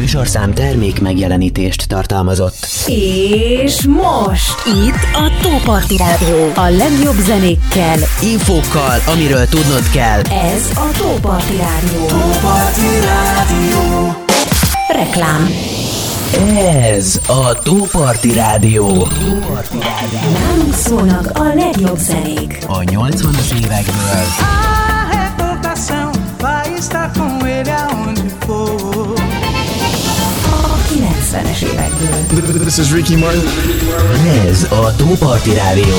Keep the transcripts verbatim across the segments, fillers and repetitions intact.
műsorszám termék megjelenítést tartalmazott. És most itt a Tóparti Rádió. A legjobb zenékkel, infókkal, amiről tudnod kell. Ez a Tóparti Rádió. Tóparti Rádió. Reklám. Ez a Tóparti Rádió. Nálunk szólnak a legjobb zenék. A nyolcvanas évekből. A kilencvenes évekből. This is Ricky Martin. Ez a Tóparti Rádió.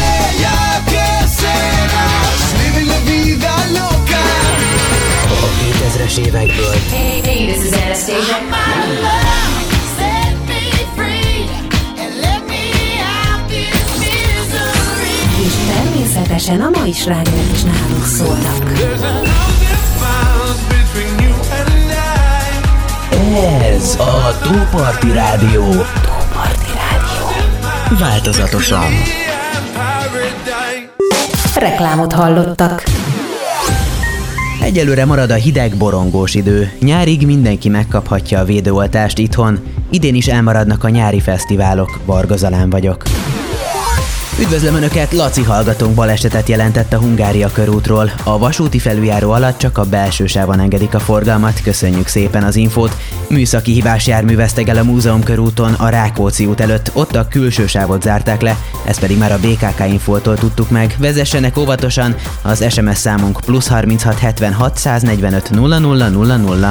A kétezres évekből. Hey, hey, this is Anastasia. És természetesen a mai slágerek is nálunk szólnak. Ez a Tóparti Rádió. Tóparti Rádió. Változatosan. Reklámot hallottak. Egyelőre marad a hideg, borongós idő. Nyárig mindenki megkaphatja a védőoltást itthon. Idén is elmaradnak a nyári fesztiválok. Varga Zalán vagyok. Üdvözlöm Önöket, Laci hallgatónk balesetet jelentett a Hungária körútról. A vasúti felüljáró alatt csak a belső sávon engedik a forgalmat, köszönjük szépen az infót. Műszaki hibás jármű vesztegel a Múzeum körúton a Rákóczi út előtt, ott a külső sávot zárták le, ezt pedig már a bé ká ká infótól tudtuk meg. Vezessenek óvatosan, az es em es számunk plusz harminchat hetvenhat száznegyvenöt nulla nulla nulla nulla.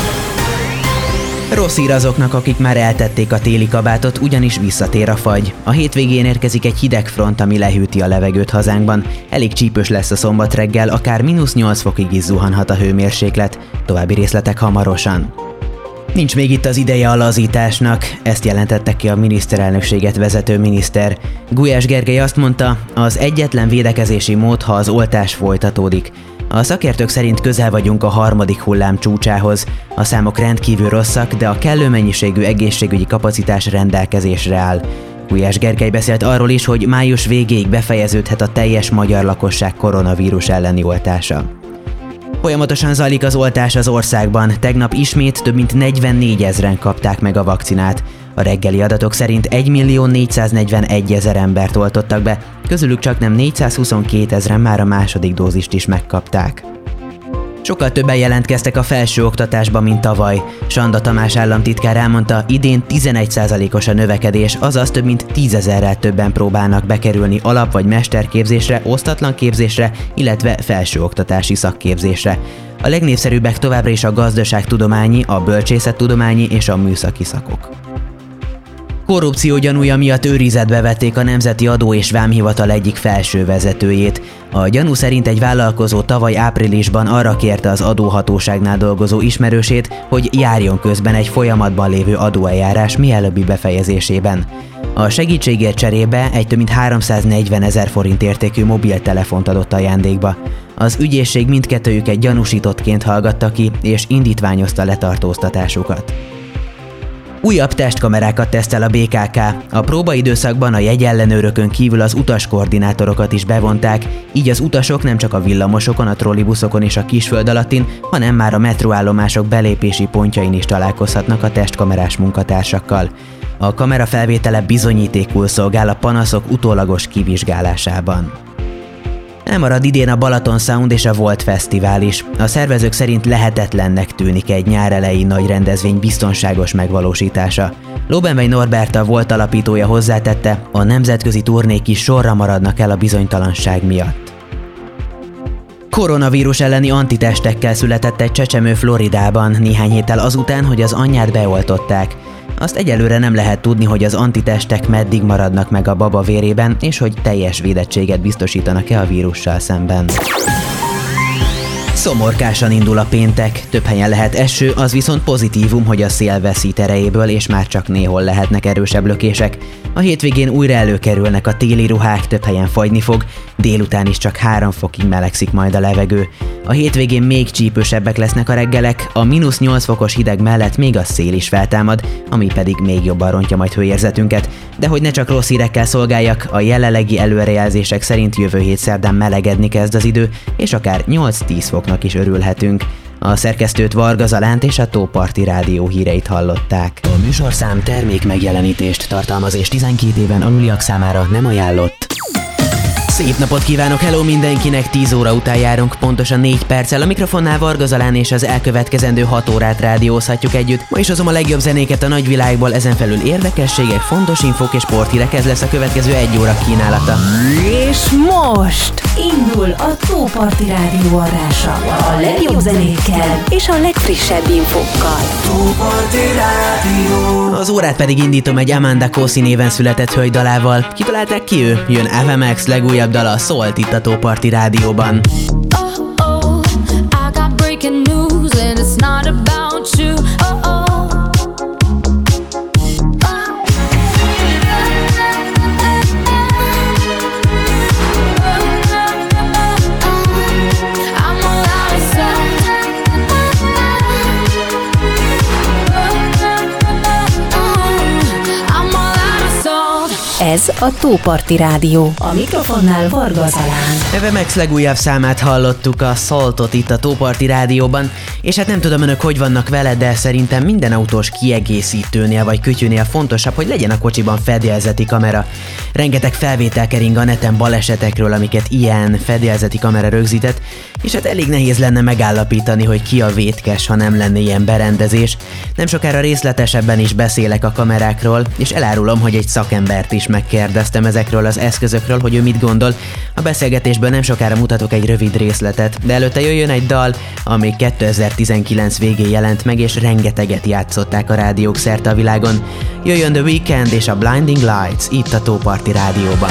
Rossz hír azoknak, akik már eltették a téli kabátot, ugyanis visszatér a fagy. A hétvégén érkezik egy hideg front, ami lehűti a levegőt hazánkban. Elég csípős lesz a szombat reggel, akár mínusz nyolc fokig is zuhanhat a hőmérséklet. További részletek hamarosan. Nincs még itt az ideje a lazításnak, ezt jelentette ki a miniszterelnökséget vezető miniszter. Gulyás Gergely azt mondta, az egyetlen védekezési mód, ha az oltás folytatódik. A szakértők szerint közel vagyunk a harmadik hullám csúcsához. A számok rendkívül rosszak, de a kellő mennyiségű egészségügyi kapacitás rendelkezésre áll. Gulyás Gergely beszélt arról is, hogy május végéig befejeződhet a teljes magyar lakosság koronavírus elleni oltása. Folyamatosan zajlik az oltás az országban, tegnap ismét több mint negyvennégyezen kapták meg a vakcinát. A reggeli adatok szerint egymillió négyszáznegyvenegy embert oltottak be, közülük csaknem négyszázhuszonkétezren már a második dózist is megkapták. Sokkal többen jelentkeztek a felsőoktatásba, mint tavaly. Sanda Tamás államtitkár elmondta, idén tizenegy százalékos a növekedés, azaz több mint tízezerrel többen próbálnak bekerülni alap- vagy mesterképzésre, osztatlan képzésre, illetve felsőoktatási szakképzésre. A legnépszerűbbek továbbra is a gazdaságtudományi, a bölcsészettudományi és a műszaki szakok. Korrupció gyanúja miatt őrizetbe vették a Nemzeti Adó- és Vámhivatal egyik felső vezetőjét. A gyanú szerint egy vállalkozó tavaly áprilisban arra kérte az adóhatóságnál dolgozó ismerősét, hogy járjon közben egy folyamatban lévő adóeljárás mielőbbi befejezésében. A segítségért cserébe egy több mint háromszáznegyvenezer forint értékű mobiltelefont adott ajándékba. Az ügyészség mindkettőjüket gyanúsítottként hallgatta ki, és indítványozta letartóztatásukat. Újabb testkamerákat tesztel a bé ká ká. A próbaidőszakban a jegyellenőrökön kívül az utaskoordinátorokat is bevonták, így az utasok nem csak a villamosokon, a trollibuszokon és a kisföld alattin, hanem már a metróállomások belépési pontjain is találkozhatnak a testkamerás munkatársakkal. A kamera felvétele bizonyítékul szolgál a panaszok utólagos kivizsgálásában. Elmarad idén a Balaton Sound és a Volt Fesztivál is. A szervezők szerint lehetetlennek tűnik egy nyár elejé nagy rendezvény biztonságos megvalósítása. Lóbenvej Norbert, a Volt alapítója hozzátette, a nemzetközi turnék is sorra maradnak el a bizonytalanság miatt. Koronavírus elleni antitestekkel született egy csecsemő Floridában néhány héttel azután, hogy az anyját beoltották. Azt egyelőre nem lehet tudni, hogy az antitestek meddig maradnak meg a baba vérében, és hogy teljes védettséget biztosítanak-e a vírussal szemben. Szomorkásan indul a péntek, több helyen lehet eső, az viszont pozitívum, hogy a szél veszít erejéből, és már csak néhol lehetnek erősebb lökések. A hétvégén újra előkerülnek a téli ruhák, több helyen fagyni fog, délután is csak három fokig melegszik majd a levegő. A hétvégén még csípősebbek lesznek a reggelek, a mínusz nyolc fokos hideg mellett még a szél is feltámad, ami pedig még jobban rontja majd hőérzetünket. De hogy ne csak rossz hírekkel szolgáljak, a jelenlegi előrejelzések szerint jövő hét szerdán melegedni kezd az idő, és akár nyolc-tíz foknak is örülhetünk. A szerkesztőt, Varga Zalánt és a Tóparti Rádió híreit hallották. A műsorszám termék megjelenítést tartalmaz és tizenkét éven aluliak számára nem ajánlott. Szép napot kívánok, hello mindenkinek, tíz óra után járunk, pontosan négy perccel. A mikrofonnál Varga Zalán, és az elkövetkezendő hat órát rádiózhatjuk együtt. Ma is hozom a legjobb zenéket a nagyvilágból, ezen felül érdekességek, fontos infók és sporthírek, ez lesz a következő egy óra kínálata. És most indul a Tóparti Rádió adása. A legjobb zenékkel és a legfrissebb infókkal. Tóparti Rádió. Az órát pedig indítom egy Amanda Kossi néven született hölgy dalával. Kitalálták ki ő? Jön Ava Max legújabb dala, szólt itt a Tóparti Rádióban. Oh, oh, I got breaking news and it's not about you. Oh, oh. Ez a Tóparti Rádió. A mikrofonnál Varga Zalán. Ava Max legújabb számát hallottuk, a Saltot itt a Tóparti Rádióban, és hát nem tudom önök hogy vannak vele, de szerintem minden autós kiegészítőnél vagy kütyűnél fontosabb, hogy legyen a kocsiban fedélzeti kamera. Rengeteg felvétel kering a neten balesetekről, amiket ilyen fedélzeti kamera rögzített, és hát elég nehéz lenne megállapítani, hogy ki a vétkes, ha nem lenne ilyen berendezés. Nem sokára részletesebben is beszélek a kamerákról, és elárulom, hogy egy szakembert is megkérdeztem ezekről az eszközökről, hogy ő mit gondol. A beszélgetésből nem sokára mutatok egy rövid részletet, de előtte jöjjön egy dal, ami kétezer-tizenkilenc végén jelent meg, és rengeteget játszották a rádiók szerte a világon. Jöjjön The Weeknd és a Blinding Lights itt a Tóparti Rádióban.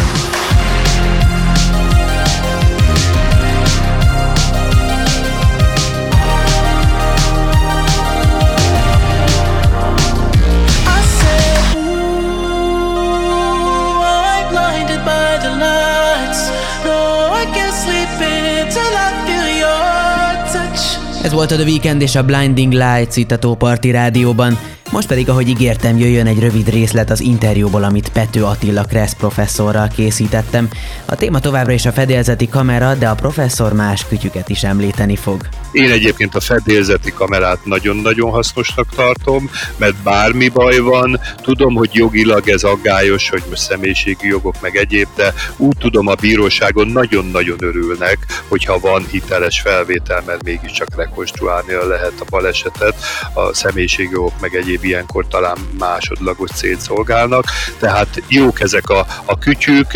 Ez volt a The Weeknd és a Blinding Lights itt a Tóparti Rádióban. Most pedig, ahogy ígértem, jöjjön egy rövid részlet az interjúból, amit Pető Attila Kressz professzorral készítettem. A téma továbbra is a fedélzeti kamera, de a professzor más kütyüket is említeni fog. Én egyébként a fedélzeti kamerát nagyon-nagyon hasznosnak tartom, mert bármi baj van, tudom, hogy jogilag ez aggályos, hogy most személyiségi jogok meg egyéb, de úgy tudom, a bíróságon nagyon-nagyon örülnek, hogyha van hiteles felvétel, mert mégiscsak rekonstruálnia lehet a balesetet, a személyiségi jogok meg egyéb ilyenkor talán másodlagos célt szolgálnak, tehát jók ezek a, a kütyük,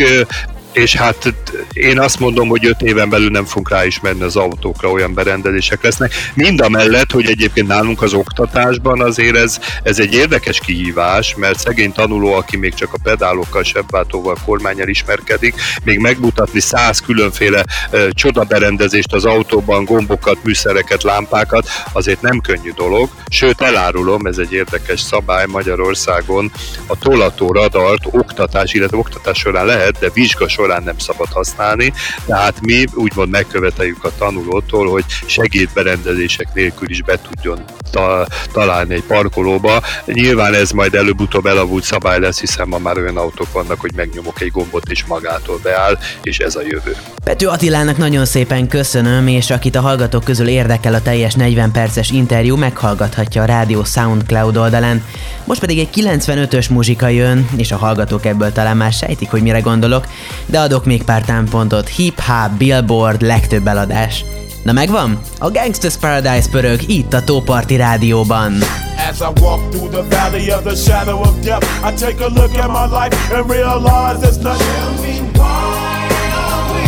és hát én azt mondom, hogy öt éven belül nem fogunk ráismerni az autókra, olyan berendezések lesznek. Mind a mellett, hogy egyébként nálunk az oktatásban azért ez, ez egy érdekes kihívás, mert szegény tanuló, aki még csak a pedálokkal, sebváltóval, kormánnyal ismerkedik, még megmutatni száz különféle uh, csodaberendezést az autóban, gombokat, műszereket, lámpákat, azért nem könnyű dolog. Sőt, elárulom, ez egy érdekes szabály Magyarországon, a tolató radart oktatás, illetve oktatás során lehet, de vizsga során nem szabad használni, tehát mi úgymond megköveteljük a tanulótól, hogy segédberendezések nélkül is be tudjon ta- találni egy parkolóba. Nyilván ez majd előbb-utóbb elavult szabály lesz, hiszen ma már olyan autók vannak, hogy megnyomok egy gombot és magától beáll, és ez a jövő. Pető Attilának nagyon szépen köszönöm, és akit a hallgatók közül érdekel a teljes negyven perces interjú, meghallgathatja a rádió SoundCloud oldalán. Most pedig egy kilencvenötös muzsika jön, és a hallgatók ebből talán már sejtik, hogy mire gondolok, de adok még pár támpontot. Hip-hop, Billboard, legtöbb eladás. Na megvan? A Gangsta's Paradise pörög itt a Tóparti Rádióban. As I walk through the valley of the shadow of death, I take a look at my life and realize there's nothing. Tell me why are we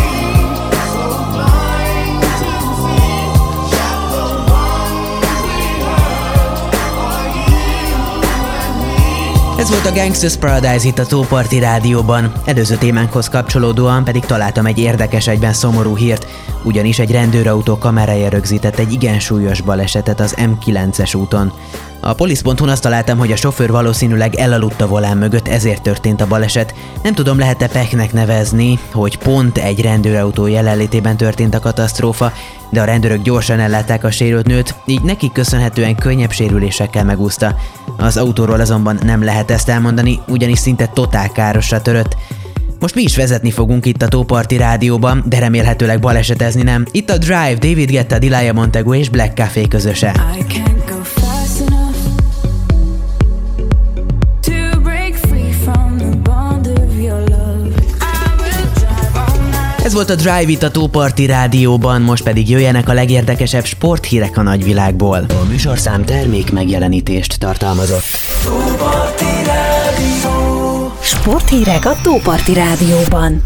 so blind to see that the ones we hurt are you and me? Ez volt a Gangsta's Paradise itt a Tóparti Rádióban. Előző témánkhoz kapcsolódóan pedig találtam egy érdekes, egyben szomorú hírt, ugyanis egy rendőrautó kamerája rögzített egy igen súlyos balesetet az M kilences úton. A polisz pont hu-n azt találtam, hogy a sofőr valószínűleg elaludt a volán mögött, ezért történt a baleset. Nem tudom, lehet-e peknek nevezni, hogy pont egy rendőrautó jelenlétében történt a katasztrófa, de a rendőrök gyorsan ellátták a sérült nőt, így nekik köszönhetően könnyebb sérülésekkel megúszta. Az autóról azonban nem lehet ezt elmondani, ugyanis szinte totál károsra törött. Most mi is vezetni fogunk itt a Tóparti Rádióban, de remélhetőleg balesetezni nem. Itt a Drive, David Guetta, Delia Montego és Black Café közöse. Ez volt a Drive itt a Tóparti Rádióban, most pedig jöjjenek a legérdekesebb sporthírek a nagyvilágból. A műsorszám termék megjelenítést tartalmazott. Tóparti Rádió. Sporthírek a Tóparti Rádióban.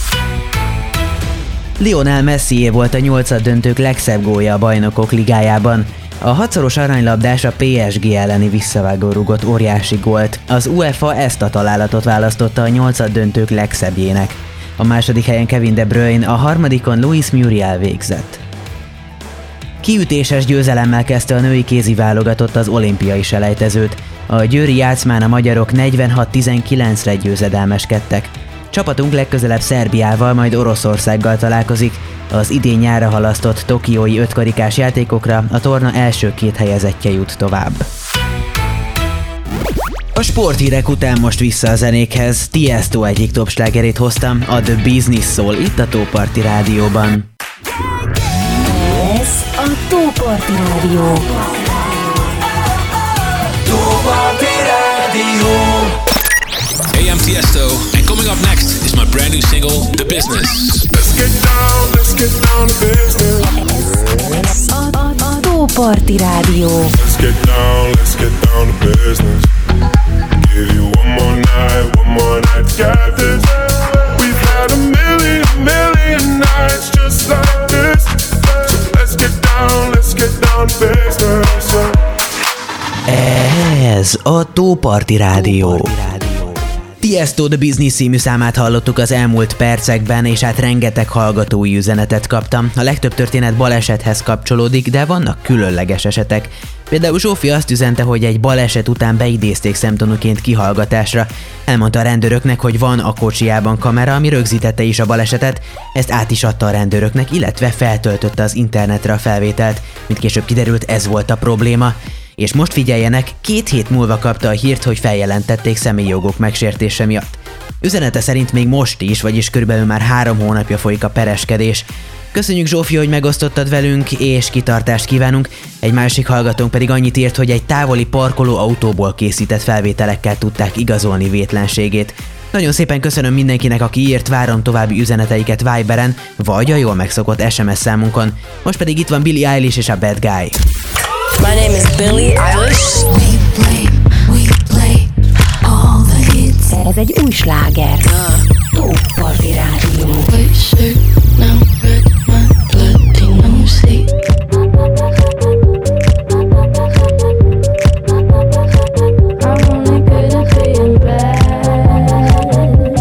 Lionel Messié volt a nyolcaddöntők legszebb gólja a Bajnokok Ligájában. A hatszoros aranylabdás a pé es gé elleni visszavágó rúgott óriási gólt. Az UEFA ezt a találatot választotta a nyolcaddöntők legszebbjének. A második helyen Kevin De Bruyne, a harmadikon Luis Muriel végzett. Kiütéses győzelemmel kezdte a női kézi válogatott az olimpiai selejtezőt. A győri játszmán a magyarok negyvenhat tizenkilencre győzedelmeskedtek. Csapatunk legközelebb Szerbiával, majd Oroszországgal találkozik. Az idén nyárra halasztott tokiói ötkarikás játékokra a torna első két helyezettje jut tovább. A sporthírek után most vissza a zenékhez. Tiesto egyik top slágerét hoztam, a The Business szól itt a Tóparti Rádióban. Ez a Tóparti Rádió. Tóparti Rádió. Hey, I'm Tiesto, and coming up next is my brand new single, The Business. Let's get down, let's get down to business. A, a, a Tóparti Rádió. Let's get down, let's get down to business. Give you one more night, one more night to get this. We've had a million, million nights just like this. So let's get down, let's get down to business. Ez a Tóparti Rádió. Tiesto The Business című számát hallottuk az elmúlt percekben, és hát rengeteg hallgatói üzenetet kaptam. A legtöbb történet balesethez kapcsolódik, de vannak különleges esetek. Például Zsófi azt üzente, hogy egy baleset után beidézték szemtanúként kihallgatásra. Elmondta a rendőröknek, hogy van a kocsijában kamera, ami rögzítette is a balesetet, ezt át is adta a rendőröknek, illetve feltöltötte az internetre a felvételt. Mint később kiderült, ez volt a probléma. És most figyeljenek, két hét múlva kapta a hírt, hogy feljelentették személyi jogok megsértése miatt. Üzenete szerint még most is, vagyis körülbelül már három hónapja folyik a pereskedés. Köszönjük Zsófi, hogy megosztottad velünk, és kitartást kívánunk. Egy másik hallgatónk pedig annyit írt, hogy egy távoli parkoló autóból készített felvételekkel tudták igazolni vétlenségét. Nagyon szépen köszönöm mindenkinek, aki írt, várom további üzeneteiket Viberen, vagy a jól megszokott es em es számunkon. Most pedig itt van Billie Eilish és a Bad Guy. My name is Billie Eilish. We play, we play all the hits. Ez egy új sláger. Tóparti Rádió. White shirt, now red, my Latino seat. I'm only good at being bad.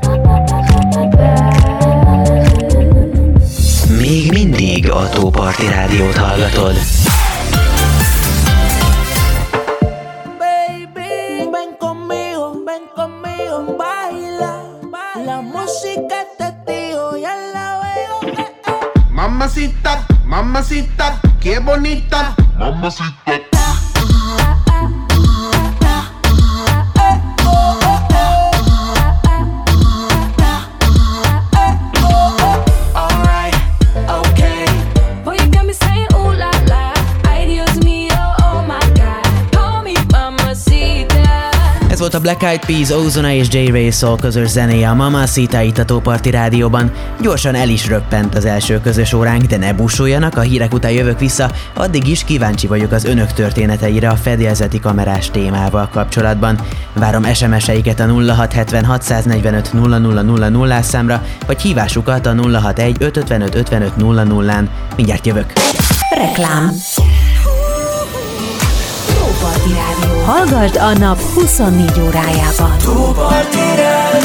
Bad. Még mindig a Tóparti Rádiót hallgatod. Mamacita, mamacita, qué bonita. Mamacita. Ez volt a Black Eyed Peas, Ozona és J. Ray Soul közös zenéje a Mamacita itt a Tóparti Rádióban. Gyorsan el is röppent az első közös óránk, de ne búsuljanak, a hírek után jövök vissza, addig is kíváncsi vagyok az önök történeteire a fedélzeti kamerás témával kapcsolatban. Várom es em es-eiket a nulla hat hetvenhat száznegyvenöt nulla nulla nulla nulla számra, vagy hívásukat a nulla hatvanegy ötvenöt ötvenöt nulla nullán. Mindjárt jövök. Reklám. Tóparti Rádió. Hallgasd a nap huszonnégy órájában. Tóparti Rádió.